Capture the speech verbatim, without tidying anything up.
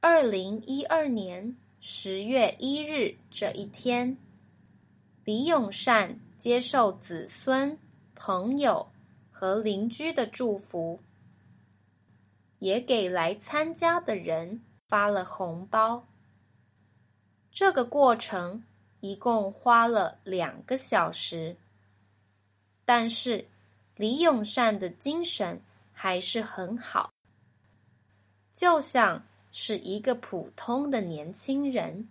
二零一二年十月一日这一天，李永善接受子孙、朋友和邻居的祝福，也给来参加的人发了红包。这个过程一共花了两个小时，但是李永善的精神还是很好，就像是一个普通的年轻人。